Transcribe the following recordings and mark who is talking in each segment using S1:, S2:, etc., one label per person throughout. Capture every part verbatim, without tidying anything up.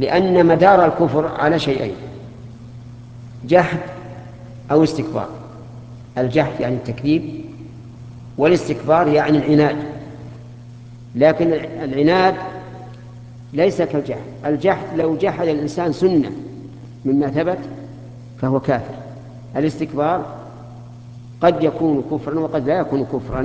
S1: لأن مدار الكفر على شيئين: جحد أو استكبار. الجحد يعني التكذيب، والاستكبار يعني العناد. لكن العناد ليس كالجحد. الجحد لو جحد الإنسان سنة مما ثبت فهو كافر. الاستكبار قد يكون كفرا وقد لا يكون كفرا،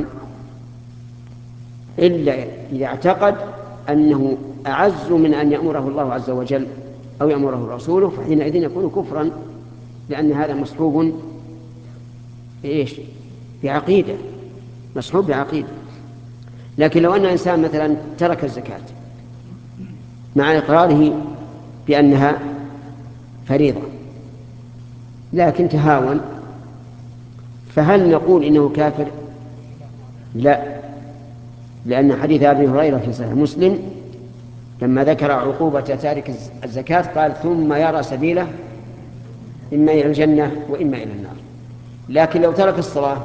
S1: إلا إذا اعتقد أنه أعز من أن يأمره الله عز وجل أو يأمره رسوله، فحينئذ يكون كفرا، لأن هذا مصحوب بإيش؟ بعقيدة، مصحوب بعقيدة. لكن لو أن إنسان مثلا ترك الزكاة مع إقراره بأنها فريضة لكن تهاون، فهل نقول إنه كافر؟ لا، لأن حديث أبي هريرة في صحيح مسلم لما ذكر عقوبة تارك الزكاة قال: ثم يرى سبيله إما إلى الجنة وإما إلى النار. لكن لو ترك الصلاة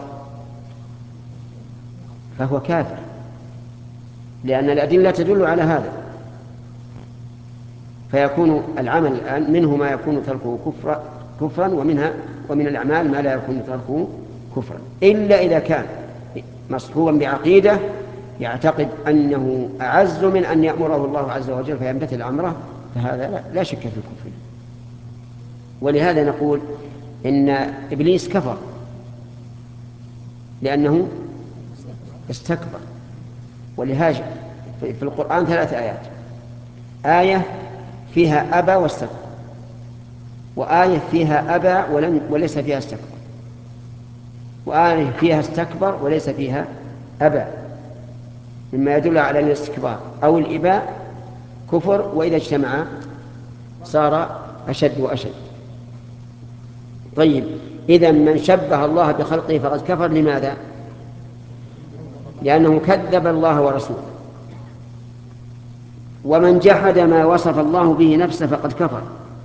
S1: فهو كافر، لأن الأدلة تدل على هذا. فيكون العمل الآن منه ما يكون تركه كفرا كفرا ومنها ومن الأعمال ما لا يكون تركه كفرا، إلا إذا كان مصحوبا بعقيدة يعتقد أنه أعز من أن يأمره الله عز وجل فيمتثل أمره، فهذا لا شك في الكفر. ولهذا نقول إن إبليس كفر لأنه استكبر. ولهذا في القرآن ثلاث آيات: آية فيها أبى واستكبر، وآية فيها أبى ولم وليس فيها استكبر، وآية فيها استكبر وليس فيها أبى، مما يدل على الاستكبار أو الإباء كفر، وإذا اجتمع صار أشد وأشد. طيب، إذا من شبه الله بخلقه فقد كفر. لماذا؟ لأنه كذب الله ورسوله. ومن جحد ما وصف الله به نفسه فقد كفر.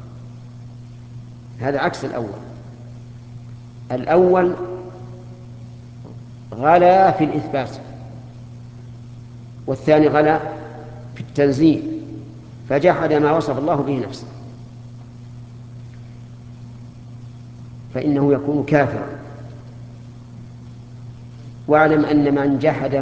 S1: هذا عكس الأول. الأول غلا في الإثبات، والثاني غلا في التنزيه، فجحد ما وصف الله به نفسه، فإنه يكون كافرا. واعلم أن من جحد